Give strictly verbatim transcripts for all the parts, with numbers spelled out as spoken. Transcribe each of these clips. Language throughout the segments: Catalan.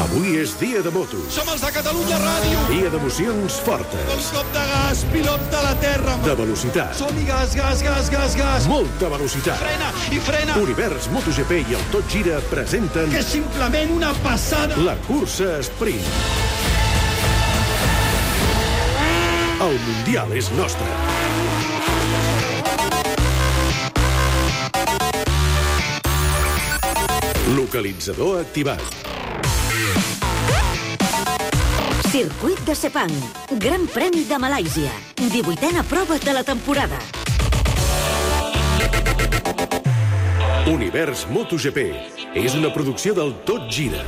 Avui és dia de motos. Som els de Catalunya Ràdio. Dia d'emocions fortes. El cop de gas, pilot de la terra. De velocitat. Som-hi, gas, gas, gas, gas, gas. Molta velocitat. Frena i frena. Univers MotoGP i el Tot Gira presenten... Que és simplement una passada. La cursa sprint. El Mundial és nostre. Localitzador activat. Circuit de Sepang, Gran Premi de Malàisia, divuitena prova de la temporada. Univers MotoGP és una producció del Tot Gira.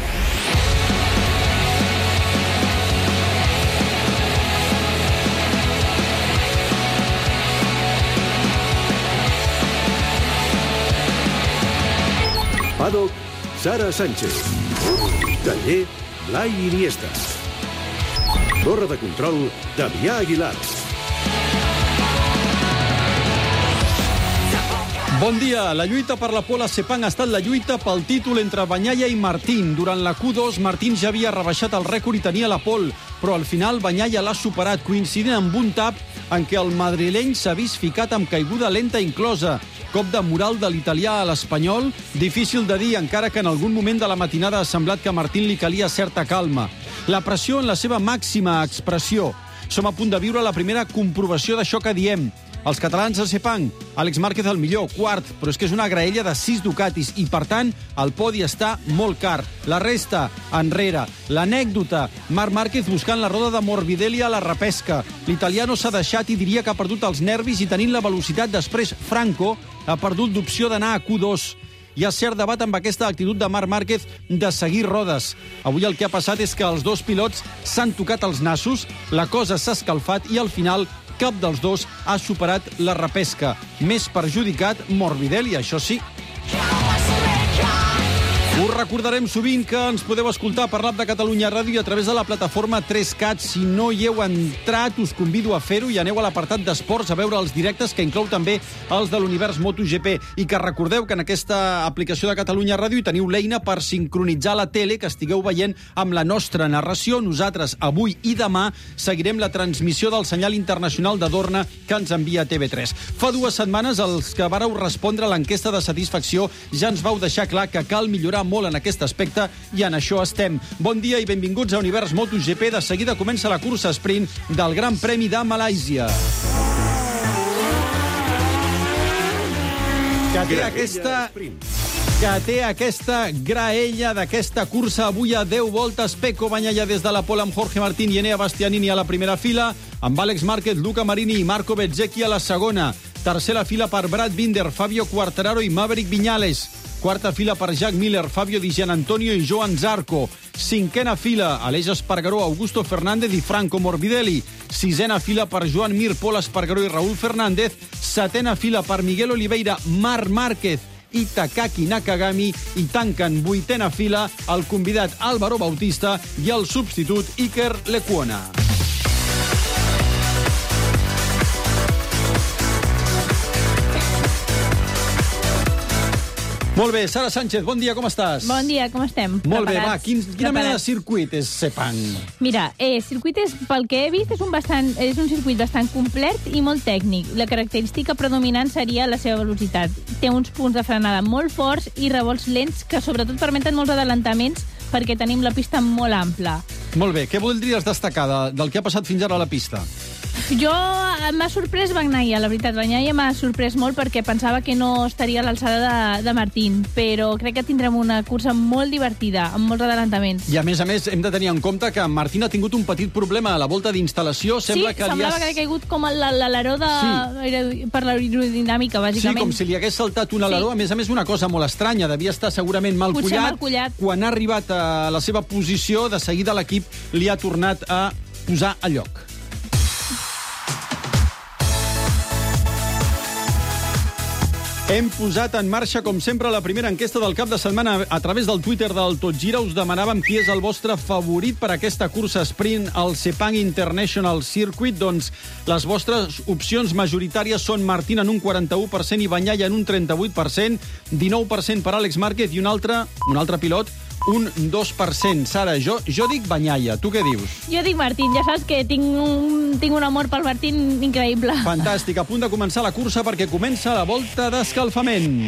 Paddock, Sara Sánchez. Taller, Blai Iniesta. Torre de control, Damià Aguilar. Bon dia. La lluita per la pole a Sepang ha estat la lluita pel títol entre Bagnaia i Martín. Durant la Q dos, Martín ja havia rebaixat el rècord i tenia la pole, però al final Bagnaia l'ha superat, coincidint amb un tap en què el madrileny s'ha vist ficat amb caiguda lenta inclosa. Cop de moral de l'italià a l'espanyol, difícil de dir, encara que en algun moment de la matinada ha semblat que a Martín li calia certa calma. La pressió en la seva màxima expressió. Som a punt de viure la primera comprovació d'això que diem. Els catalans a Sepang, Àlex Márquez el millor, quart, però és que és una graella de sis Ducatis i, per tant, el podi està molt car. La resta, enrere. L'anècdota, Marc Márquez buscant la roda de Morbidelli a la repesca. L'italià no s'ha deixat i diria que ha perdut els nervis i tenint la velocitat després Franco ha perdut l'opció d'anar a Q dos. Hi ha cert debat amb aquesta actitud de Marc Márquez de seguir rodes. Avui el que ha passat és que els dos pilots s'han tocat els nassos, la cosa s'ha escalfat i al final cap dels dos ha superat la repesca. Més perjudicat Morbidelli, això sí. Us recordarem sovint que ens podeu escoltar per l'app de Catalunya Ràdio i a través de la plataforma tres cat. Si no hi heu entrat, us convido a fer-ho i aneu a l'apartat d'esports a veure els directes, que inclou també els de l'Univers MotoGP. I que recordeu que en aquesta aplicació de Catalunya Ràdio hi teniu l'eina per sincronitzar la tele, que estigueu veient amb la nostra narració. Nosaltres, avui i demà, seguirem la transmissió del senyal internacional de Dorna que ens envia T V tres. Fa dues setmanes, els que vareu respondre a l'enquesta de satisfacció ja ens vau deixar clar que cal millorar molt en aquest aspecte i en això estem. Bon dia i benvinguts a Univers MotoGP. De seguida comença la cursa sprint del Gran Premi de Malàisia. Que té aquesta... que té aquesta graella d'aquesta cursa avui a deu voltes. Pecco Bagnaia des de la pole amb Jorge Martín i Enea Bastianini a la primera fila, amb Àlex Márquez, Luca Marini i Marco Bezzecchi a la segona. Tercera fila per Brad Binder, Fabio Quartararo i Maverick Viñales. Quarta fila per Jack Miller, Fabio Di Gianantonio i Joan Zarco. Cinquena fila, Aleix Espargaró, Augusto Fernández i Franco Morbidelli. Sisena fila per Joan Mir, Pol Espargaró i Raúl Fernández. Setena fila per Miguel Oliveira, Marc Márquez i Takaki Nakagami. I tanquen vuitena fila el convidat Álvaro Bautista i el substitut Iker Lecuona. Molt bé, Sara Sánchez, bon dia, com estàs? Bon dia, com estem? Molt Preparats? bé, va, quin, quina Preparats. mena de circuit és Sepang? Mira, eh, circuit és, pel que he vist, és un, bastant, és un circuit bastant complet i molt tècnic. La característica predominant seria la seva velocitat. Té uns punts de frenada molt forts i revolts lents que sobretot permeten molts adelantaments perquè tenim la pista molt ampla. Molt bé, què voldries destacar de, del que ha passat fins ara a la pista? Jo m'ha sorprès Bagnaia, la veritat. Bagnaia m'ha sorprès molt perquè pensava que no estaria a l'alçada de, de Martín, però crec que tindrem una cursa molt divertida, amb molts adelantaments. I a més a més hem de tenir en compte que Martín ha tingut un petit problema a la volta d'instal·lació. Sembla sí, que semblava li ha... que havia caigut com l'aleró de... sí. per l'aerodinàmica, bàsicament. Sí, com si li hagués saltat un aleró. Sí. A més a més, una cosa molt estranya. Devia estar segurament mal Potser collat. mal collat. Quan ha arribat a la seva posició, de seguida l'equip li ha tornat a posar a lloc. Hem posat en marxa, com sempre, la primera enquesta del cap de setmana a través del Twitter del Tot Gira. Us demanàvem qui és el vostre favorit per aquesta cursa sprint al Sepang International Circuit. Doncs les vostres opcions majoritàries són Martín en un quaranta-u per cent i Bagnaia en un trenta-vuit per cent, dinou per cent per Àlex Márquez i un altre, un altre pilot, un dos per cent. Sara, jo, jo dic Bagnaia. Tu què dius? Jo dic Martín. Ja saps que tinc un, tinc un amor pel Martín increïble. Fantàstic. A punt de començar la cursa perquè comença la volta d'escalfament.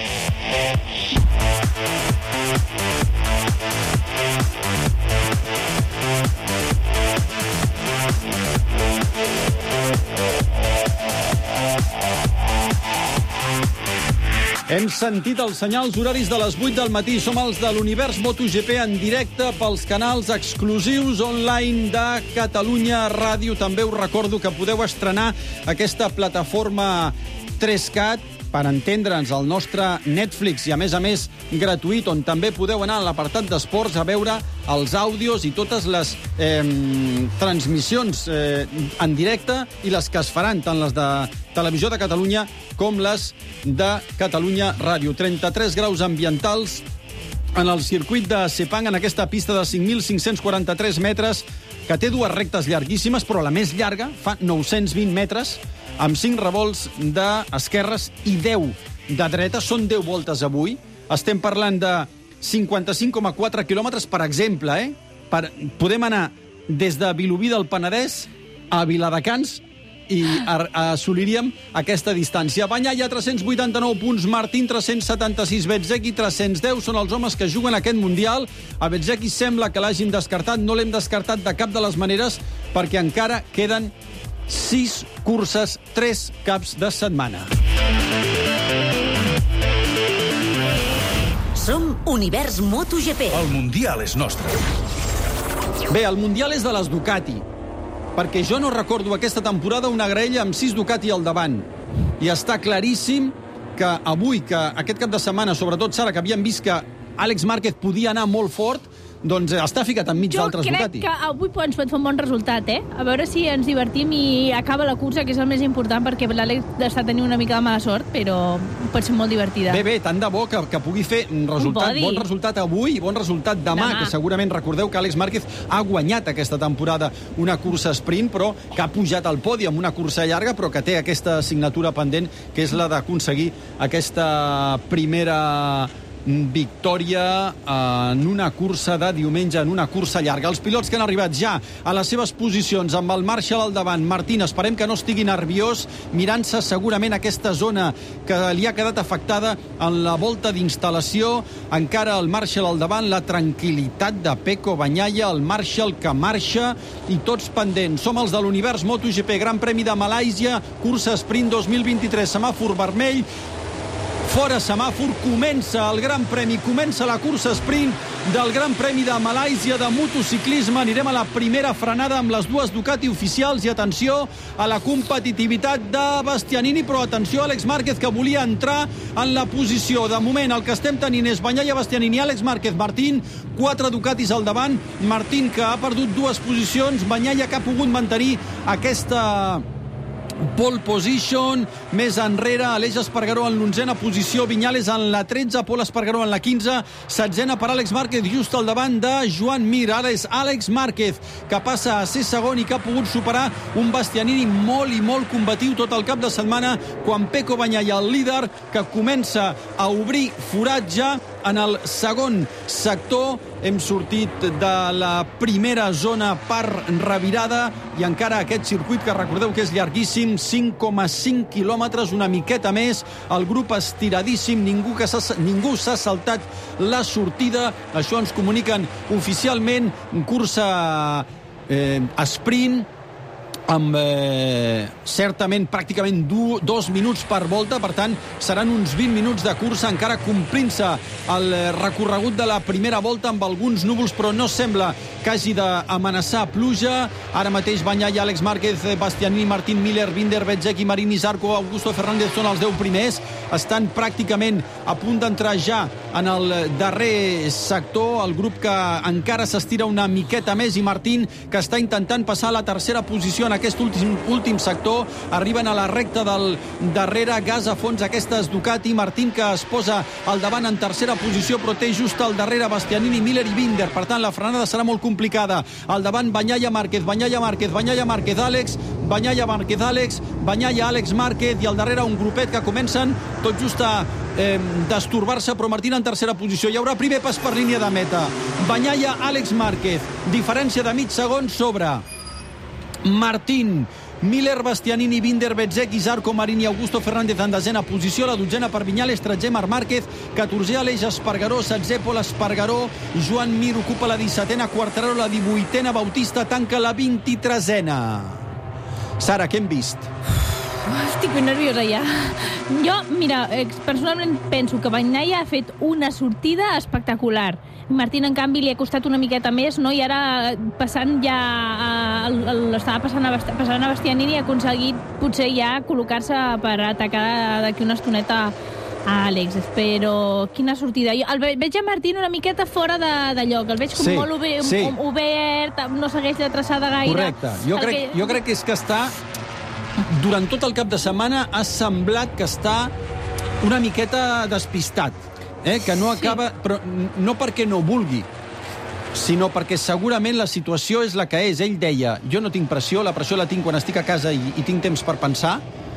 Hem sentit els senyals horaris de les vuit del matí. Som els de l'Univers MotoGP en directe pels canals exclusius online de Catalunya Ràdio. També us recordo que podeu estrenar aquesta plataforma tres cat per entendre'ns al nostre Netflix i, a més a més, gratuït, on també podeu anar a l'apartat d'esports a veure els àudios i totes les eh, transmissions eh, en directe i les que es faran, tant les de Televisió de Catalunya com les de Catalunya Ràdio. trenta-tres graus ambientals en el circuit de Sepang, en aquesta pista de cinc mil cinc-cents quaranta-tres metres, que té dues rectes llarguíssimes, però la més llarga fa nou-cents vint metres, amb cinc revolts d'esquerres i deu de dreta. Són deu voltes avui. Estem parlant de cinquanta-cinc coma quatre quilòmetres, per exemple. Eh? Per, podem anar des de Vilobí del Penedès a Viladecans i assoliríem aquesta distància. Bagnaia, tres-cents vuitanta-nou punts, Martín, tres-cents setanta-sis, Bezzecchi, tres-cents deu. Són els homes que juguen aquest Mundial. A Bezzecchi sembla que l'hagin descartat. No l'hem descartat de cap de les maneres perquè encara queden sis curses, tres caps de setmana. Som Univers MotoGP. El Mundial és nostre. Bé, el Mundial és de les Ducati, perquè jo no recordo aquesta temporada una graella amb sis Ducati al davant. I està claríssim que avui, que aquest cap de setmana, sobretot, Sara, que havíem vist que Àlex Márquez podia anar molt fort, doncs està ficat enmig d'altres Ducati. Jo crec que avui ens pot fer un bon resultat, eh? A veure si ens divertim i acaba la cursa, que és el més important, perquè l'Àlex està tenint una mica de mala sort, però pot ser molt divertida. Bé, bé, tant de bo que, que pugui fer resultat, bon resultat avui i bon resultat demà, demà, que segurament recordeu que Àlex Márquez ha guanyat aquesta temporada una cursa sprint, però que ha pujat al podi amb una cursa llarga, però que té aquesta assignatura pendent, que és la d'aconseguir aquesta primera victòria en una cursa de diumenge, en una cursa llarga. Els pilots que han arribat ja a les seves posicions amb el Marshall al davant. Martín, esperem que no estigui nerviós, mirant-se segurament aquesta zona que li ha quedat afectada en la volta d'instal·lació. Encara el Marshall al davant, la tranquil·litat de Pecco Bagnaia, el Marshall que marxa i tots pendents. Som els de l'Univers MotoGP, Gran Premi de Malàisia, cursa sprint dos mil vint-i-tres, semàfor vermell. Fora semàfor, comença el Gran Premi, comença la cursa sprint del Gran Premi de Malàisia de motociclisme. Anirem a la primera frenada amb les dues Ducati oficials i atenció a la competitivitat de Bastianini, però atenció a Àlex Márquez, que volia entrar en la posició. De moment el que estem tenint és Bagnaia, Bastianini, Àlex Márquez, Martín, quatre Ducatis al davant. Martín, que ha perdut dues posicions, Bagnaia, que ha pogut mantenir aquesta pole position. Més enrere, Aleix Espargaró en l'onzena posició, Viñales en la tretze, Pol Espargaró en la quinze, setzena per Àlex Márquez, just al davant de Joan Mir. Ara és Àlex Márquez, que passa a ser segon i que ha pogut superar un Bastianini molt i molt combatiu tot el cap de setmana, quan Pecco Bagnaia, el líder, que comença a obrir foratge en el segon sector. Hem sortit de la primera zona per revirada i encara aquest circuit, que recordeu que és llarguíssim, cinc coma cinc quilòmetres, una miqueta més. El grup estiradíssim, ningú que s'ha, ningú s'ha saltat la sortida. Això ens comuniquen oficialment. Cursa eh, sprint amb eh, certament pràcticament du, dos minuts per volta, per tant seran uns vint minuts de cursa, encara complint-se el recorregut de la primera volta amb alguns núvols, però no sembla que hagi d'amenaçar pluja. Ara mateix Bagnaia, Àlex Márquez, Bastianini, Martín, Miller, Binder, Bezzecchi, Marini, Zarco, Augusto Fernández són els deu primers. Estan pràcticament a punt d'entrar ja en el darrer sector, el grup que encara s'estira una miqueta més, i Martín, que està intentant passar a la tercera posició en aquest últim, últim sector. Arriben a la recta del darrere, gas a fons aquestes Ducati. Martín, que es posa al davant en tercera posició, però té just al darrere Bastianini, Miller i Binder. Per tant, la frenada serà molt complicada. Al davant Bagnaia, Márquez, Bagnaia, Márquez, Bagnaia, Márquez, Àlex, Bagnaia, Márquez, Àlex, Bagnaia, Àlex, Márquez, i al darrere un grupet que comencen tot just a eh, destorbar-se, però Martín en tercera posició. Hi haurà primer pas per línia de meta. Bagnaia, Àlex Márquez. Diferència de mig segon sobre Martín. Miller, Bastianini, Binder, Bezzecchi, Zarco, Marini, Augusto Fernández en desena posició, la dotzena per Viñales, tretzer Marc Márquez, catorzè Aleix Espargaró, setzè Pol Espargaró, Joan Mir ocupa la dissetena, Quartararo la divuitena, Bautista tanca la vint-i-tresena. Sara, què hem vist? Estic ben nerviosa ja. Jo, mira, personalment penso que Bagnaia ha fet una sortida espectacular. Martín, en canvi, li ha costat una miqueta més, no? I ara, passant ja... A, l'estava passant a, passant a Bastianini i ha aconseguit, potser ja, col·locar-se per atacar d'aquí una estoneta a Àlex. Però quina sortida. Jo el veig a Martín una miqueta fora de, de lloc. El veig com sí, molt obert, sí. obert, no segueix la traçada gaire. Correcte. Jo crec, que... jo crec que és que està... Durant tot el cap de setmana ha semblat que està una miqueta despistat. Eh, que no acaba, sí. Però no perquè no vulgui, sinó perquè segurament la situació és la que és. Ell deia, jo no tinc pressió, la pressió la tinc quan estic a casa i, i tinc temps per pensar,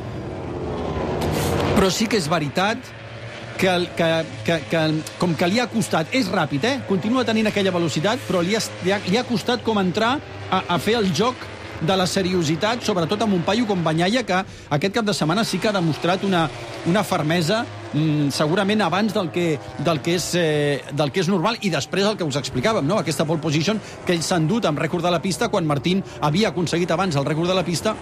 però sí que és veritat que, que, que, que com que li ha costat, és ràpid, eh? Continua tenint aquella velocitat, però li ha, li ha, li ha costat com entrar a, a fer el joc de la seriositat, sobretot amb un paio com Bagnaia, que aquest cap de setmana sí que ha demostrat una, una fermesa mm, segurament abans del que, del, que és, eh, del que és normal, i després el que us explicàvem, no? Aquesta pole position que ell s'ha endut amb rècord de la pista, quan Martín havia aconseguit abans el rècord de la pista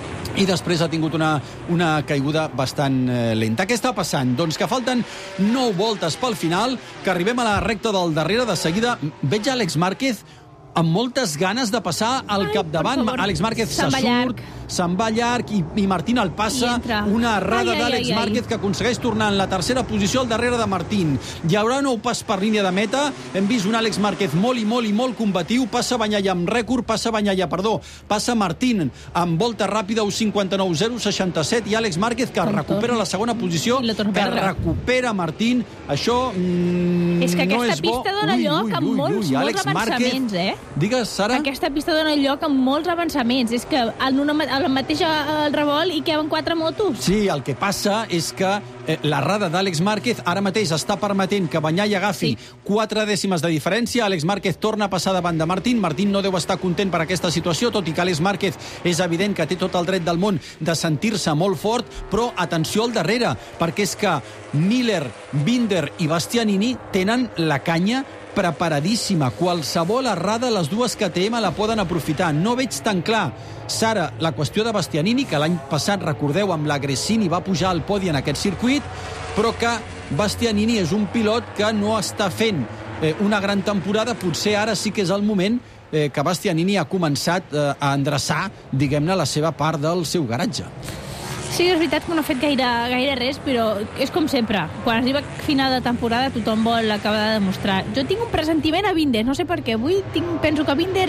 i després ha tingut una, una caiguda bastant eh, lenta. Què està passant? Doncs que falten nou voltes pel final, que arribem a la recta del darrere. De seguida veig a Àlex Márquez amb moltes ganes de passar al Ai, capdavant. Àlex Márquez se surt, se'n va llarg i, i Martín el passa. Una errada d'Àlex Márquez que aconsegueix tornar en la tercera posició al darrere de Martín. Hi haurà nou pas per línia de meta. Hem vist un Àlex Márquez molt i molt i molt combatiu. Passa Bagnaia amb rècord, passa Bagnaia, perdó, passa Martín amb volta ràpida, un cinquanta-nou zero seixanta-set, i Àlex Márquez que recupera la segona posició, que recupera Martín. Això mm, és que aquesta no és bo. pista dona ui, lloc ui, a ui, molts, ui, molts avançaments, eh? Digues, Sara. Aquesta pista dona lloc a molts avançaments. És que en una, a la mateixa el revolt hi queben quatre motos. Sí, el que passa és que eh, l'errada d'Àlex Márquez ara mateix està permetent que Bagnaia agafi sí. quatre dècimes de diferència. Àlex Márquez torna a passar davant de Martín. Martín no deu estar content per aquesta situació, tot i que Àlex Márquez és evident que té tot el dret del món de sentir-se molt fort, però atenció al darrere, perquè és que Miller, Binder i Bastianini tenen la canya preparadíssima. Qualsevol errada, les dues K T M la poden aprofitar. No veig tan clar, Sara, la qüestió de Bastianini, que l'any passat, recordeu, amb la Gresini va pujar al podi en aquest circuit, però que Bastianini és un pilot que no està fent eh, una gran temporada. Potser ara sí que és el moment eh, que Bastianini ha començat eh, a endreçar, diguem-ne, la seva part del seu garatge. Sí, és veritat que no ha fet gaire, gaire res, però és com sempre. Quan arriba a final de temporada tothom vol acabar de demostrar. Jo tinc un pressentiment a Binder, no sé per què. Avui tinc, penso que Binder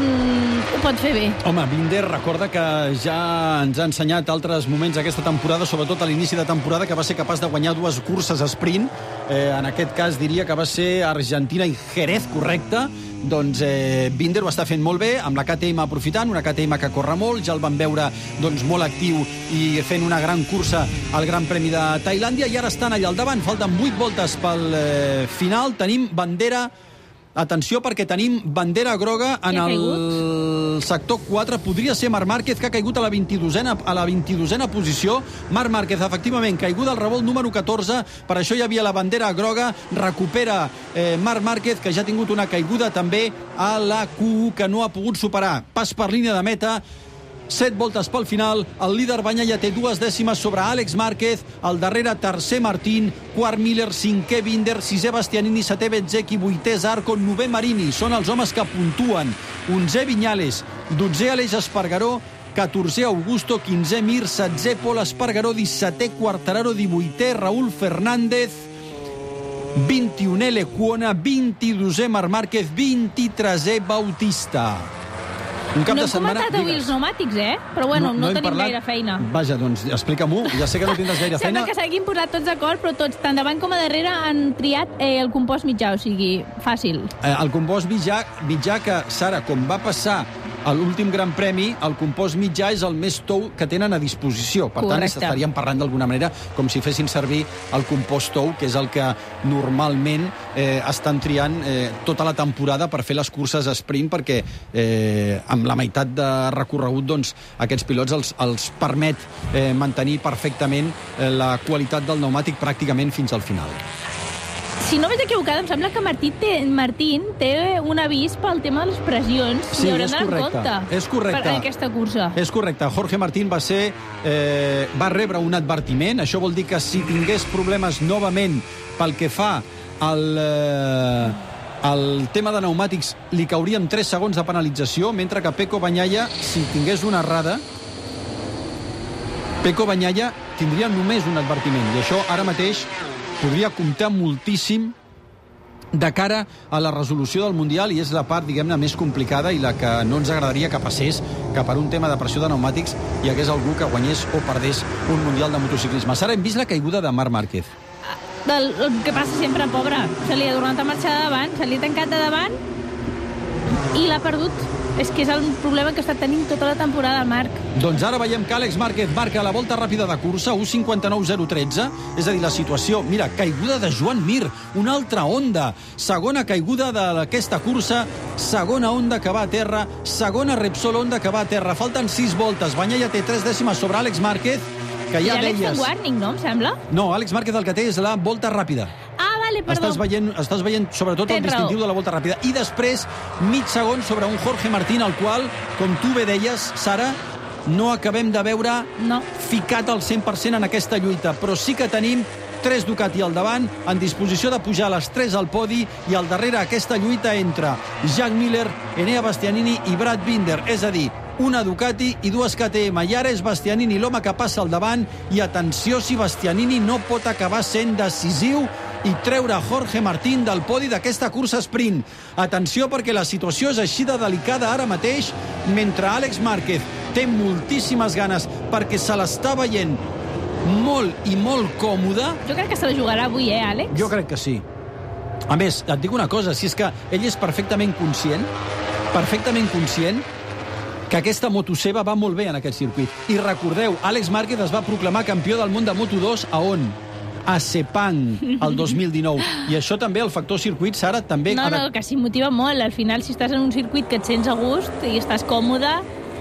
mm, ho pot fer bé. Home, Binder, recorda que ja ens ha ensenyat altres moments aquesta temporada, sobretot a l'inici de temporada, que va ser capaç de guanyar dues curses a sprint. Eh, en aquest cas diria que va ser Argentina i Jerez, correcte. Doncs eh, Binder ho està fent molt bé, amb la K T M aprofitant, una K T M que corre molt, ja el vam veure doncs, molt actiu i fent una gran cursa al Gran Premi de Tailàndia, i ara estan allà al davant. Falten vuit voltes pel eh, final. Tenim bandera... Atenció, perquè tenim bandera groga en el sector quatre. Podria ser Marc Márquez, que ha caigut a la vint-i-dosena, a la vint-i-dosena posició. Marc Márquez, efectivament, caiguda al revolt número catorze. Per això hi havia la bandera groga. Recupera eh, Marc Márquez, que ja ha tingut una caiguda també a la Q u, que no ha pogut superar. Pas per línia de meta. Set voltes pel final, el líder Bagnaia té dues dècimes sobre Àlex Márquez, al darrere tercer Martín, quart Miller, cinquè Binder, sisè Bastianini, setè Bezzecchi, vuitè Zarco, novè Marini. Són els homes que puntuen. Onzè Viñales, dotzè Aleix Espargaró, catorzè Augusto, quinzè Mir, setzè Pol Espargaró, dissetè Quartararo, divuitè Raúl Fernández, vint-i-unè Lecuona, vint-i-dosè Marc Márquez, vint-i-tresè Bautista. Un cap no de hem setmana... comentat avui els pneumàtics, eh? Però bueno, no, no, no tenim parlat... gaire feina. Vaja, doncs explica-m'ho. Ja sé que no tindràs gaire feina. Sembla que s'hagin posat tots d'acord, però tots, tant davant com a darrere, han triat eh, el compost mitjà, o sigui, fàcil. Eh, el compost mitjà, mitjà que, Sara, com va passar a l'últim Gran Premi el compost mitjà és el més tou que tenen a disposició. Per Correcte. tant, estaríem parlant d'alguna manera com si fessin servir el compost tou, que és el que normalment eh, estan triant eh, tota la temporada per fer les curses sprint, perquè eh, amb la meitat de recorregut doncs, aquests pilots els, els permet eh, mantenir perfectament eh, la qualitat del pneumàtic pràcticament fins al final. Si no vaig equivocada, em sembla que Martí té, Martín té un avís pel tema de les pressions. Sí, I hauran és d'anar en correcte, compte és correcte. per aquesta cursa. És correcte. Jorge Martín va ser eh, va rebre un advertiment. Això vol dir que si tingués problemes novament pel que fa al, eh, al tema de pneumàtics, li caurien tres segons de penalització, mentre que Pecco Bagnaia, si tingués una errada, Pecco Bagnaia tindria només un advertiment. I això ara mateix podria comptar moltíssim de cara a la resolució del Mundial, i és la part, diguem-ne, més complicada i la que no ens agradaria que passés, que per un tema de pressió de pneumàtics hi hagués algú que guanyés o perdés un Mundial de motociclisme. Sara, hem vist la caiguda de Marc Márquez. Del, el que passa sempre, pobre. Se li ha tornat a marxar de davant, se li ha tancat de davant i l'ha perdut. És que és el problema que està tenint tota la temporada, Marc. Doncs ara veiem que Àlex Márquez marca la volta ràpida de cursa, u cinquanta-nou zero tretze, és a dir, la situació... Mira, caiguda de Joan Mir, una altra onda. Segona caiguda d'aquesta cursa, segona onda que va a terra, segona Repsol onda que va a terra. Falten sis voltes, Bagnaia té tres dècimes sobre Àlex Márquez, que ja I Àlex deies... té warning, no, em sembla? No, Àlex Márquez el que té és la volta ràpida. Ah, vale, perdó. Estàs veient, estàs veient sobretot Tens el distintiu raó. de la volta ràpida. I després, mig segon sobre un Jorge Martín, el qual, com tu bé deies, Sara, no acabem de veure No. ficat al cent per cent en aquesta lluita, però sí que tenim tres Ducati al davant, en disposició de pujar les tres al podi, i al darrere aquesta lluita entre Jack Miller, Enea Bastianini i Brad Binder, és a dir, una Ducati i dues K T M. I ara és Bastianini l'home que passa al davant, i atenció si Bastianini no pot acabar sent decisiu i treure Jorge Martín del podi d'aquesta cursa sprint. Atenció, perquè la situació és així de delicada ara mateix, mentre Àlex Márquez té moltíssimes ganes perquè se l'està veient molt i molt còmode. Jo crec que se la jugarà avui, eh, Àlex? Jo crec que sí. A més, et dic una cosa, si és que ell és perfectament conscient, perfectament conscient que aquesta moto seva va molt bé en aquest circuit. I recordeu, Àlex Márquez es va proclamar campió del món de Moto dos a on? A Sepang, el dos mil dinou. I això també, el factor circuit, Sara, també... No, ha de... no, que s'hi motiva molt. Al final, si estàs en un circuit que et sents a gust i estàs còmode,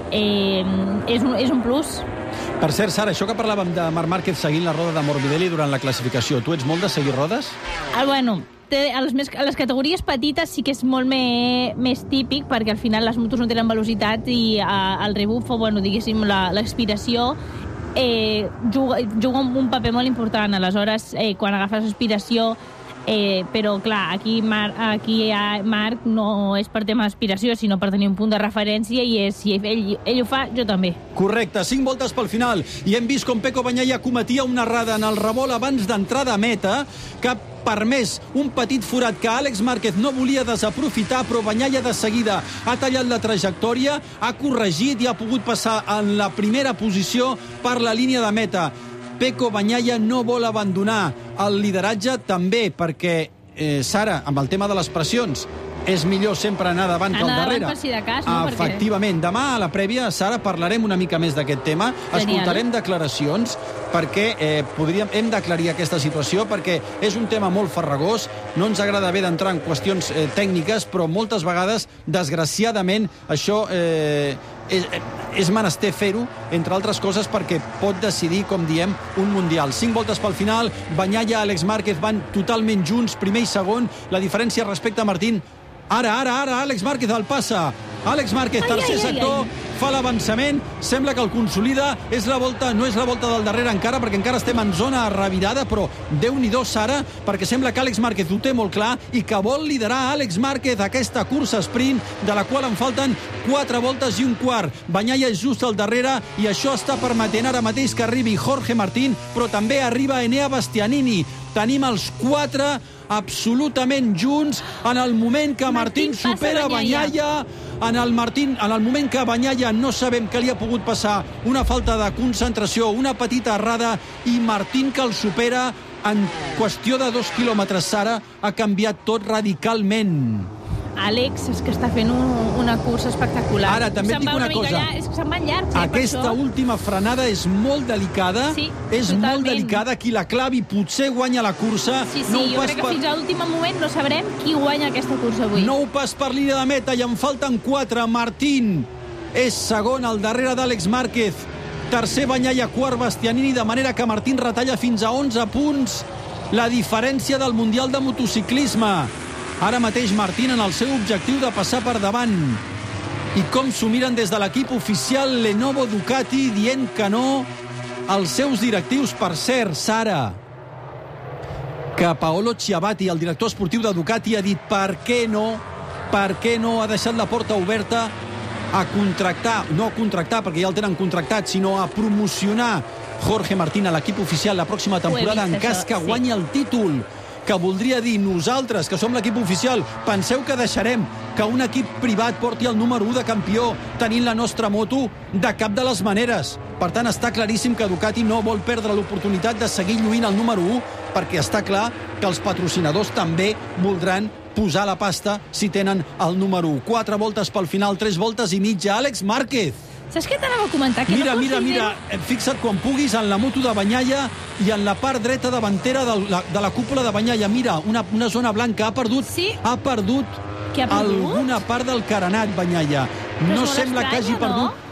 eh, és, un, és un plus. Per cert, Sara, això que parlàvem de Marc Márquez seguint la roda de Morbidelli durant la classificació, tu ets molt de seguir rodes? Ah, bueno, té, a, les més, a les categories petites sí que és molt me, més típic, perquè al final les motos no tenen velocitat i a, el rebuf, o bueno, diguéssim, l'expiració eh, juga, juga un paper molt important. Aleshores, eh, quan agafes aspiració, eh, però clar, aquí, Mar, aquí a Marc no és per tema d'aspiració, sinó per tenir un punt de referència, i és, si ell, ell ho fa, jo també. Correcte, cinc voltes pel final, i hem vist com Pecco Bagnaia cometia una errada en el revolt abans d'entrar de meta, que ha permès un petit forat que Àlex Márquez no volia desaprofitar, però Bagnaia de seguida ha tallat la trajectòria, ha corregit i ha pogut passar en la primera posició per la línia de meta. Pecco Bagnaia no vol abandonar el lideratge, també perquè, eh, Sara, amb el tema de les pressions, és millor sempre anar davant que al Anar darrere. davant per si de cas, no? Efectivament. Demà a la prèvia, Sara, parlarem una mica més d'aquest tema. Genial. Escoltarem declaracions perquè eh, podríem, hem d'aclarir aquesta situació, perquè és un tema molt farragós. No ens agrada haver d'entrar en qüestions eh, tècniques, però moltes vegades, desgraciadament, això eh, és, és menester fer-ho, entre altres coses, perquè pot decidir, com diem, un Mundial. Cinc voltes pel final, Bagnaia, Àlex Márquez van totalment junts, primer i segon. La diferència respecte a Martín, Ara, ara, ara, Àlex Márquez el passa. Àlex Márquez, Ai, tercer ai, ai, sector, ai. fa l'avançament, sembla que el consolida, és la volta, no és la volta del darrere encara, perquè encara estem en zona revirada, però Déu-n'hi-do, Sara, perquè sembla que Àlex Márquez ho té molt clar i que vol liderar Àlex Márquez aquesta cursa sprint, de la qual en falten quatre voltes i un quart. Bagnaia és just al darrere i això està permetent ara mateix que arribi Jorge Martín, però també arriba Enea Bastianini. Tenim els quatre absolutament junts en el moment que Martín, Martín passa supera Bagnaia. Bagnaia. En el, Martín, en el moment que Bagnaia no sabem què li ha pogut passar, una falta de concentració, una petita errada, i Martín, que el supera en qüestió de dos quilòmetres, Sara, ha canviat tot radicalment. Àlex és que està fent un, una cursa espectacular. Ara, també et dic una cosa. Llarg, és que se'n van llargs, eh, Aquesta última frenada és molt delicada. Sí, és totalment. molt delicada. Qui la clavi potser guanya la cursa. Sí, sí, no jo crec que per... fins a l'últim moment no sabrem qui guanya aquesta cursa avui. Nou pas per línia de meta i en falten quatre. Martín és segon al darrere d'Àlex Márquez. Tercer Bagnaia, quart Bastianini, de manera que Martín retalla fins a onze punts la diferència del Mundial de Motociclisme. Ara mateix Martín en el seu objectiu de passar per davant. I com s'ho miren des de l'equip oficial Lenovo Ducati, dient que no als seus directius. Per cert, Sara, que Paolo Chiavati, el director esportiu de Ducati, ha dit per què no, per què no ha deixat la porta oberta a contractar, no a contractar perquè ja el tenen contractat, sinó a promocionar Jorge Martín a l'equip oficial la pròxima temporada en cas que guanyi el títol, que voldria dir nosaltres, que som l'equip oficial, penseu que deixarem que un equip privat porti el número u de campió tenint la nostra moto? De cap de les maneres. Per tant, està claríssim que Ducati no vol perdre l'oportunitat de seguir lluint el número u, perquè està clar que els patrocinadors també voldran posar la pasta si tenen el número u. Quatre voltes pel final, tres voltes i mitja. Àlex Márquez. Saps què t'anava a comentar? Que mira, no mira, considero... mira, fixa't quan puguis en la moto de Bagnaia i en la part dreta davantera de la, de la cúpula de Bagnaia. Mira, una, una zona blanca. Ha perdut, sí. ha perdut, ha perdut alguna part del carenat, Bagnaia. No sembla estranya, que hagi perdut... No?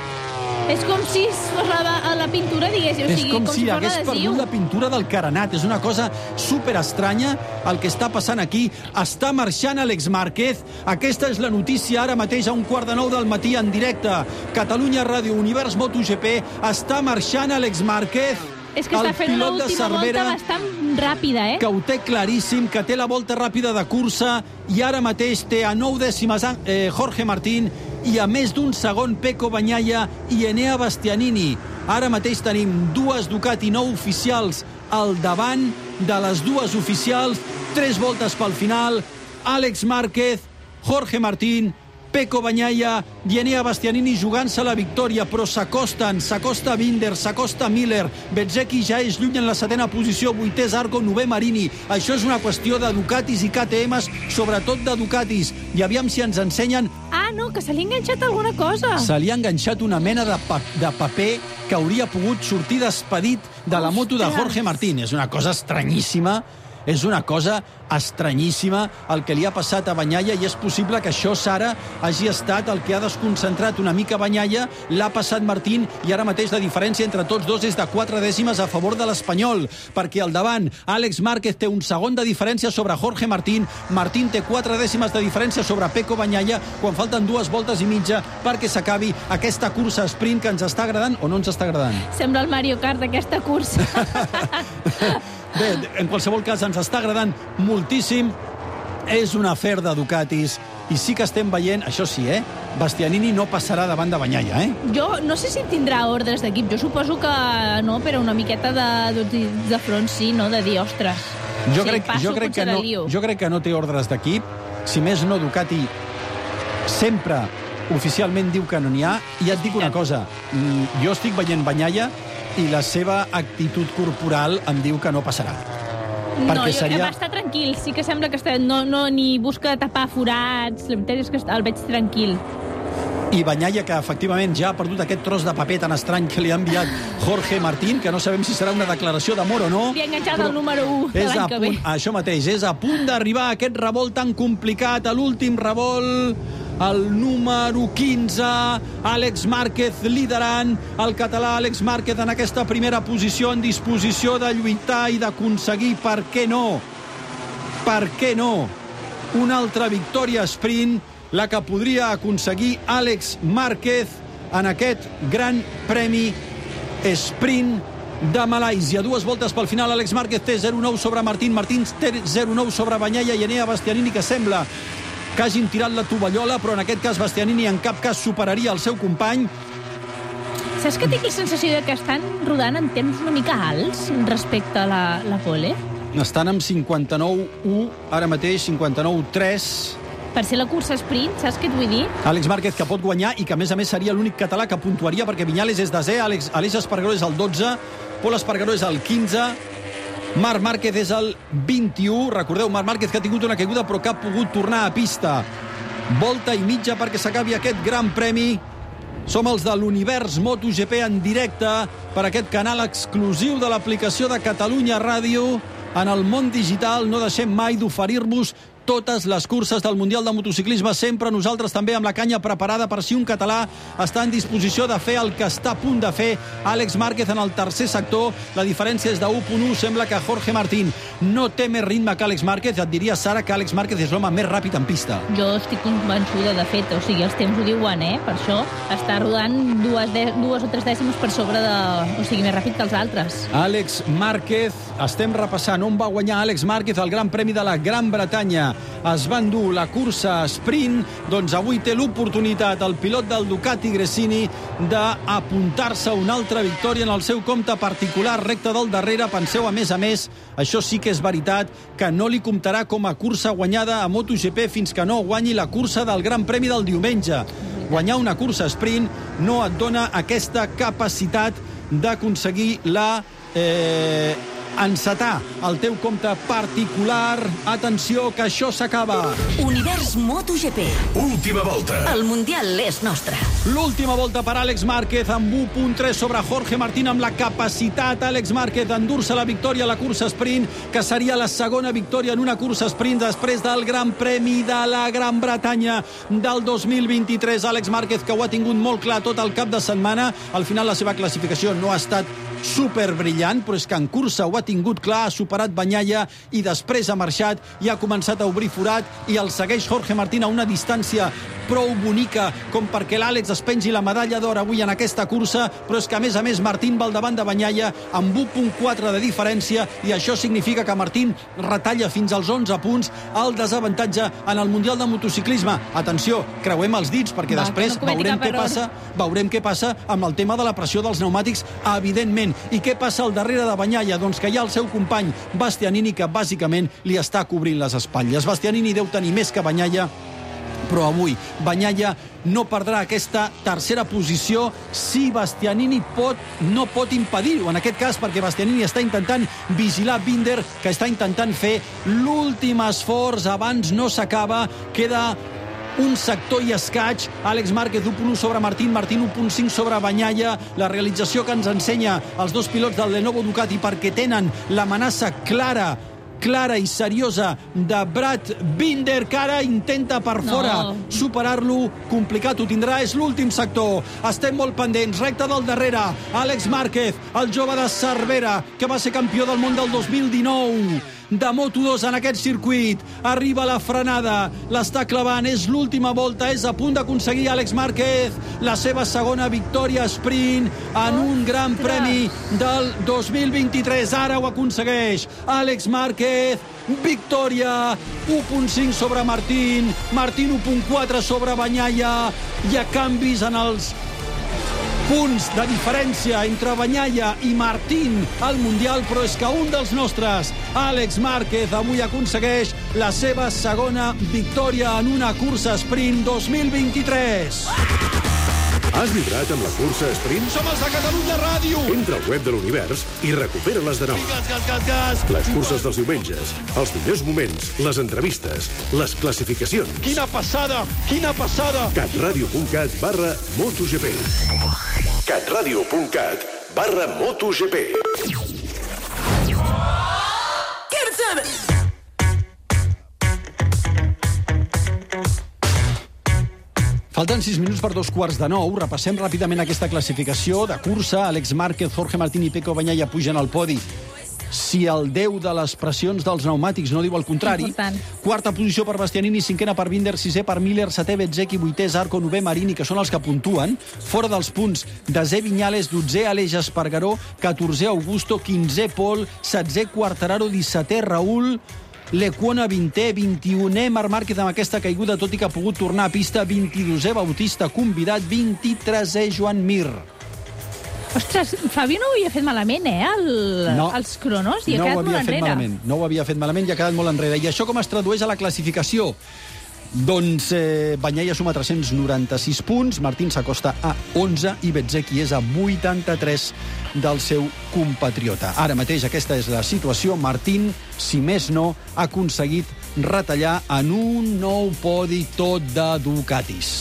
És com si fos la, la pintura, diguéssim. És o sigui, com, com si, si hagués perdut la pintura del carenat. És una cosa super estranya el que està passant aquí. Està marxant Àlex Márquez. Aquesta és la notícia ara mateix a un quart de nou del matí en directe. Catalunya Ràdio, Univers MotoGP. Està marxant Àlex Márquez. És que està fent l'última volta bastant ràpida, eh? Que ho té claríssim, que té la volta ràpida de cursa i ara mateix té a nou dècimes eh, Jorge Martín i a més d'un segon Pecco Bagnaia i Enea Bastianini. Ara mateix tenim dues Ducati no oficials al davant de les dues oficials. Tres voltes pel final. Àlex Márquez, Jorge Martín, Pecco Bagnaia i Enea Bastianini jugant-se la victòria, però s'acosten, s'acosta Binder, s'acosta Miller, Bezzecchi ja és lluny en la setena posició, vuitè Zarco, novè Marini. Això és una qüestió de Ducatis i K T Ms, sobretot de Ducatis. I aviam si ens ensenyen... Ah, no, que se li ha enganxat alguna cosa. Se li ha enganxat una mena de, pa de paper que hauria pogut sortir despedit de la moto de Jorge Martín. És una cosa estranyíssima. És una cosa estranyíssima el que li ha passat a Bagnaia i és possible que això, Sara, hagi estat el que ha desconcentrat una mica Bagnaia. L'ha passat Martín i ara mateix la diferència entre tots dos és de quatre dècimes a favor de l'Espanyol, perquè al davant Àlex Márquez té un segon de diferència sobre Jorge Martín. Martín té quatre dècimes de diferència sobre Pecco Bagnaia quan falten dues voltes i mitja perquè s'acabi aquesta cursa sprint que ens està agradant o no ens està agradant. Sembla el Mario Kart d'aquesta cursa. Bé, en qualsevol cas ens està agradant moltíssim. És un afer de Ducatis i sí que estem veient, això sí, eh? Bastianini no passarà davant de Bagnaia, eh? Jo no sé si tindrà ordres d'equip. Jo suposo que no, però una miqueta de, de, de front sí, no? De dir, ostres, jo si crec, passo, jo crec que no, jo crec que no té ordres d'equip. Si més no, Ducati sempre oficialment diu que no n'hi ha. I et dic una cosa, jo estic veient Bagnaia i la seva actitud corporal em diu que no passarà. No, jo, seria... va estar tranquil. Sí que sembla que està, no, no, ni busca tapar forats. La veritat és que el veig tranquil. I Bagnaia, que efectivament ja ha perdut aquest tros de paper tan estrany que li ha enviat Jorge Martín, que no sabem si serà una declaració d'amor o no. Li ha enganxat el número u de l'any que ve. Això mateix, és a punt d'arribar a aquest revolt tan complicat, a l'últim revolt, el número quinze, Àlex Márquez liderant, el català Àlex Márquez en aquesta primera posició, en disposició de lluitar i d'aconseguir, per què no, per què no, una altra victòria sprint, la que podria aconseguir Àlex Márquez en aquest gran premi sprint de Malàisia. Dues voltes pel final, Àlex Márquez té zero nou sobre Martín, Martín té zero nou sobre Bagnaia i Enea Bastianini, que sembla que hagin tirat la tovallola, però en aquest cas Bastianini en cap cas superaria el seu company. Saps que tinc la sensació que estan rodant en temps una mica alts respecte a la, la pole? Estan amb cinquanta-nou u, ara mateix cinquanta-nou tres. Per ser la cursa sprint, saps què et vull dir? Àlex Márquez, que pot guanyar i que a més a més seria l'únic català que puntuaria, perquè Viñales és desè, Àlex, Aleix Espargaró és el dotze, Pol Espargaró és el quinze, Marc Márquez és el vint-i-u. Recordeu, Marc Márquez que ha tingut una caiguda però que ha pogut tornar a pista. Volta i mitja perquè s'acabi aquest gran premi. Som els de l'Univers MotoGP en directe per aquest canal exclusiu de l'aplicació de Catalunya Ràdio. En el món digital no deixem mai d'oferir-vos totes les curses del Mundial de Motociclisme, sempre nosaltres també amb la canya preparada per si un català està en disposició de fer el que està a punt de fer Àlex Márquez en el tercer sector. La diferència és de u punt u. Sembla que Jorge Martín no té més ritme que Àlex Márquez. Et diria, Sara, que Àlex Márquez és l'home més ràpid en pista. Jo estic convençuda, de fet. O sigui, els temps ho diuen, eh? Per això està rodant dues, de, dues o tres dècimes per sobre de... O sigui, més ràpid que els altres. Àlex Márquez, estem repassant on va guanyar Àlex Márquez el Gran Premi de la Gran Bretanya. Es va endur la cursa sprint, doncs avui té l'oportunitat el pilot del Ducati Gresini d'apuntar-se una altra victòria en el seu compte particular, recte del darrere. Penseu, a més a més, això sí que és veritat, que no li comptarà com a cursa guanyada a MotoGP fins que no guanyi la cursa del Gran Premi del diumenge. Guanyar una cursa sprint no et dona aquesta capacitat d'aconseguir la... Eh, encetar el teu compte particular. Atenció, que això s'acaba. Univers MotoGP. Última volta. El Mundial és nostre. L'última volta per Àlex Márquez amb u punt tres sobre Jorge Martín, amb la capacitat Àlex Márquez d'endur-se la victòria a la cursa sprint, que seria la segona victòria en una cursa sprint després del Gran Premi de la Gran Bretanya del dos mil vint-i-tres. Àlex Márquez, que ho ha tingut molt clar tot el cap de setmana. Al final la seva classificació no ha estat superbrillant, però és que en cursa ho ha tingut clar, ha superat Bagnaia i després ha marxat i ha començat a obrir forat i el segueix Jorge Martín a una distància prou bonica com perquè l'Àlex es pengi la medalla d'or avui en aquesta cursa, però és que a més a més Martín va al davant de Bagnaia amb u punt quatre de diferència i això significa que Martín retalla fins als onze punts el desavantatge en el Mundial de Motociclisme. Atenció, creuem els dits perquè Va, després no veurem què passa, veurem què passa amb el tema de la pressió dels pneumàtics, evidentment. I què passa al darrere de Bagnaia? Doncs que hi ha el seu company Bastianini, que bàsicament li està cobrint les espatlles. Bastianini deu tenir més que Bagnaia, però avui Bagnaia no perdrà aquesta tercera posició si Bastianini pot, no pot impedir-ho, en aquest cas, perquè Bastianini està intentant vigilar Binder, que està intentant fer l'últim esforç. Abans no s'acaba, queda un sector i escaig. Àlex Márquez u punt u sobre Martín, Martín u punt cinc sobre Bagnaia. La realització que ens ensenya els dos pilots del Lenovo Ducati, perquè tenen l'amenaça clara clara i seriosa de Brad Binder, que ara intenta per fora no. superar-lo. Complicat ho tindrà, és l'últim sector. Estem molt pendents, recta del darrere. Àlex Márquez, el jove de Cervera, que va ser campió del món del dos mil dinou de Moto dos en aquest circuit. Arriba la frenada, l'està clavant, és l'última volta, és a punt d'aconseguir Àlex Márquez la seva segona victòria sprint en un gran premi del dos mil vint-i-tres. Ara ho aconsegueix Àlex Márquez, victòria, u punt cinc sobre Martín, Martín u punt quatre sobre Bagnaia. Hi ha canvis en els punts de diferència entre Bagnaia i Martín al Mundial, però és que un dels nostres, Àlex Márquez, avui aconsegueix la seva segona victòria en una cursa sprint dos mil vint-i-tres. Has vibrat amb la cursa sprint? Som els de Catalunya Ràdio. Entra al web de l'Univers i recupera-les de nou. Gas, gas, gas, gas. Les curses dels diumenges, els millors moments, les entrevistes, les classificacions. Quina passada, quina passada. catradio.cat barra MotoGP. catradio.cat barra MotoGP. Falten sis minuts per dos quarts de nou. Repassem ràpidament aquesta classificació de cursa. Àlex Márquez, Jorge Martín i Pecco Bagnaia pugen al podi. Si el déu de les pressions dels pneumàtics no diu el contrari. Important. Quarta posició per Bastianini, cinquena per Binder, sisè per Miller, setè Bezzecchi, vuitè Zarco, novè Marini, que són els que puntuen. Fora dels punts, desè Viñales, dotzè Aleix Espargaró, catorzè Augusto, quinzè Pol, setzè Quartararo, dissetè Raúl, Lecuona vintè, vint-i-unè Marc Márquez amb aquesta caiguda, tot i que ha pogut tornar a pista, vint-i-dosè Bautista convidat, vint-i-tresè Joan Mir. Ostres, Fabio no ho havia fet malament, eh, el, no, els cronos, i ha no quedat molt enrere. enrere. Malament, no ho havia fet malament i ha quedat molt enrere. I això com es tradueix a la classificació? Doncs eh, Bagnaia suma tres-cents noranta-sis punts, Martín s'acosta a onze i Bezzecchi és a vuitanta-tres del seu compatriota. Ara mateix aquesta és la situació. Martín, si més no, ha aconseguit retallar en un nou podi tot de Ducatis.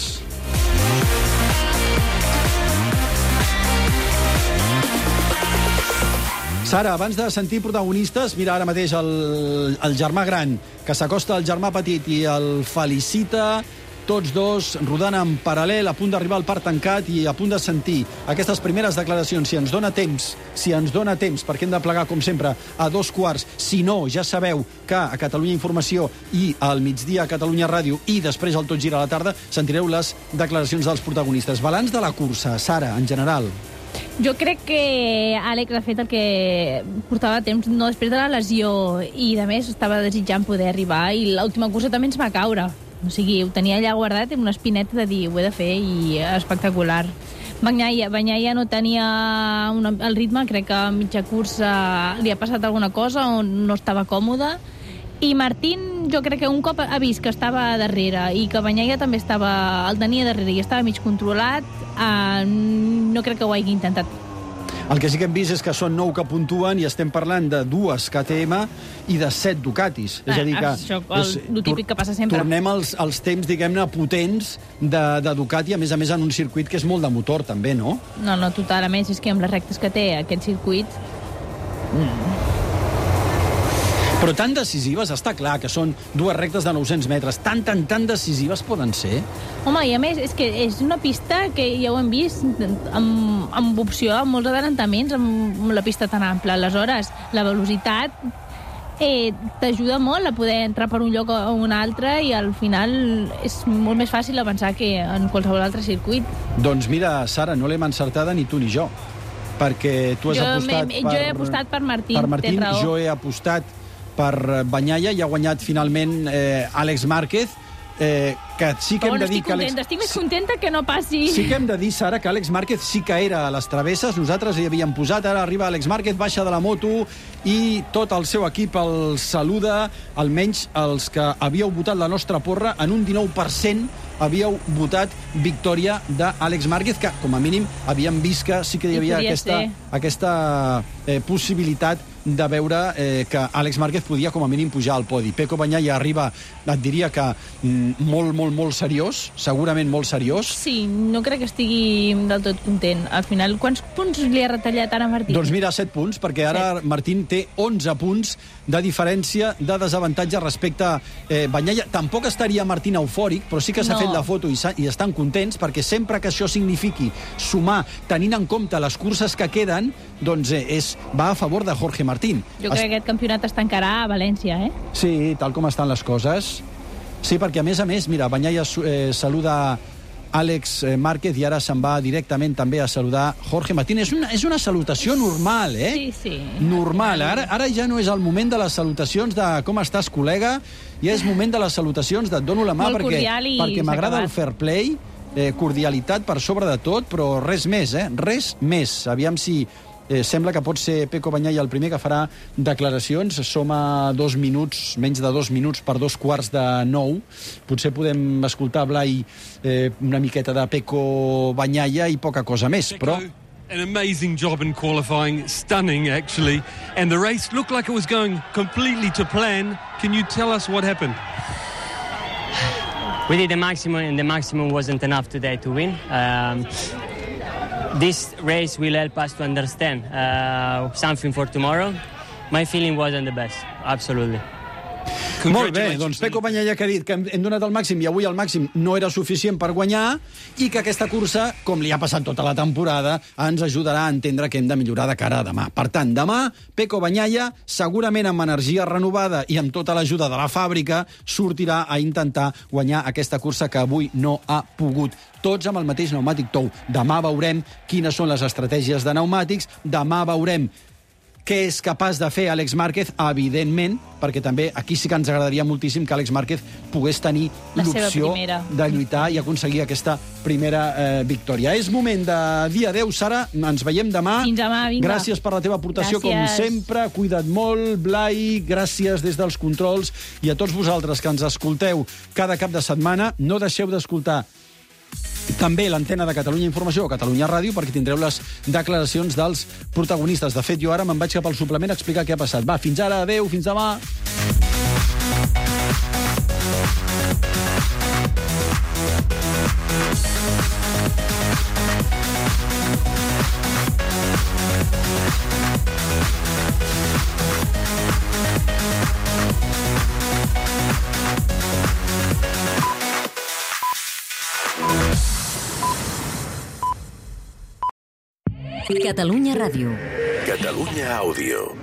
Sara, abans de sentir protagonistes, mira ara mateix el, el germà gran, que s'acosta al germà petit i el felicita, tots dos rodant en paral·lel, a punt d'arribar al parc tancat i a punt de sentir aquestes primeres declaracions. Si ens dona temps, si ens dona temps, perquè hem de plegar, com sempre, a dos quarts. Si no, ja sabeu que a Catalunya Informació i al migdia a Catalunya Ràdio i després al Tot Gira a la tarda sentireu les declaracions dels protagonistes. Balanç de la cursa, Sara, en general. Jo crec que Àlex ha fet el que portava temps, no després de la lesió, i a més estava desitjant poder arribar, i l'última cursa també ens va caure. O sigui, ho tenia allà guardat amb una espineta de dir, ho he de fer, i espectacular. Bagnaia, Bagnaia no tenia una, el ritme, crec que a mitja cursa li ha passat alguna cosa o no estava còmode, i Martín jo crec que un cop ha vist que estava darrere i que Bagnaia també estava, el tenia darrere i estava mig controlat, eh, no crec que ho hagi intentat. El que sí que hem vist és que són nou que puntuen i estem parlant de dues K T M i de set Ducatis. És a dir que... Això, el, el típic que passa sempre. Tornem als, als temps, diguem-ne, potents de, de Ducati, a més a més en un circuit que és molt de motor, també, no? No, no, total. A més, és que amb les rectes que té aquest circuit... Mm. Però tan decisives, està clar que són dues rectes de nou-cents metres, tan, tan, tan decisives poden ser. Home, i a més, és que és una pista que ja ho hem vist amb, amb opció a molts adelantaments, amb la pista tan ampla. Aleshores, la velocitat eh, t'ajuda molt a poder entrar per un lloc o un altre i al final és molt més fàcil avançar que en qualsevol altre circuit. Doncs mira, Sara, no l'hem encertada ni tu ni jo, perquè tu has jo apostat per... Jo he apostat per Martín, per Martín, tens raó. Jo he apostat per Bagnaia i ha guanyat finalment eh, Àlex Márquez, eh, que sí que Però hem de dir estic que Àlex... contenta, estic més contenta que no passi. Sí que hem de dir, Sara, que Àlex Márquez sí que era a les travesses, nosaltres hi havíem posat, ara arriba Àlex Márquez, baixa de la moto i tot el seu equip el saluda, almenys els que havíeu votat la nostra porra, en un dinou per cent havíeu votat victòria d'Àlex Márquez, que com a mínim havíem vist que sí que hi havia aquesta, aquesta eh, possibilitat de veure eh, que Àlex Márquez podia com a mínim pujar al podi. Pecco Bagnaia arriba, et diria que mm, molt, molt, molt seriós, segurament molt seriós. Sí, no crec que estigui del tot content. Al final, quants punts li ha retallat ara Martín? Doncs mira, set punts, perquè ara set. Martín té onze punts de diferència, de desavantatge respecte a eh, Bagnaia. Tampoc estaria Martín eufòric, però sí que s'ha no. fet la foto i, i estan contents, perquè sempre que això signifiqui sumar, tenint en compte les curses que queden, doncs eh, és, va a favor de Jorge Martín. Jo crec es... que aquest campionat es tancarà a València, eh? Sí, tal com estan les coses. Sí, perquè a més a més, mira, Bagnaia eh, saluda Àlex Márquez i ara se'n va directament també a saludar Jorge Martín. És una, és una salutació normal, eh? Sí, sí. Normal. Ara, ara ja no és el moment de les salutacions de com estàs, col·lega, ja és moment de les salutacions de et dono la mà molt perquè, perquè m'agrada el fair play, eh, cordialitat per sobre de tot, però res més, eh? Res més. Aviam si... Eh, sembla que pot ser Pecco Bagnaia el primer que farà declaracions. Som a dos minuts, menys de dos minuts per dos quarts de nou. Potser podem escoltar, Blai, eh, una miqueta de Pecco Bagnaia i poca cosa més, però... An amazing job in qualifying, stunning actually, and the race looked like it was going completely to plan. Can you tell us what happened? We did the maximum, and the maximum wasn't enough today to win. Um, This race will help us to understand uh, something for tomorrow. My feeling wasn't the best, absolutely. Molt bé, doncs Pecco Bagnaia que ha dit que hem donat el màxim i avui el màxim no era suficient per guanyar i que aquesta cursa, com li ha passat tota la temporada, ens ajudarà a entendre que hem de millorar de cara a demà. Per tant, demà, Pecco Bagnaia, segurament amb energia renovada i amb tota l'ajuda de la fàbrica, sortirà a intentar guanyar aquesta cursa que avui no ha pogut. Tots amb el mateix pneumàtic tou. Demà veurem quines són les estratègies de pneumàtics, demà veurem què és capaç de fer Àlex Márquez, evidentment, perquè també aquí sí que ens agradaria moltíssim que Àlex Márquez pogués tenir La seva l'opció primera. de lluitar i aconseguir aquesta primera eh, victòria. És moment de dir adeu, Sara. Ens veiem demà. Fins demà, vinga. Gràcies per la teva aportació, Gràcies. com sempre. Cuida't molt, Blai. Gràcies des dels controls. I a tots vosaltres que ens escolteu cada cap de setmana, no deixeu d'escoltar també l'antena de Catalunya Informació o Catalunya Ràdio, perquè tindreu les declaracions dels protagonistes. De fet, jo ara me'n vaig cap al suplement a explicar què ha passat. Va, fins ara, adeu, fins demà. Catalunya Ràdio. Catalunya Àudio.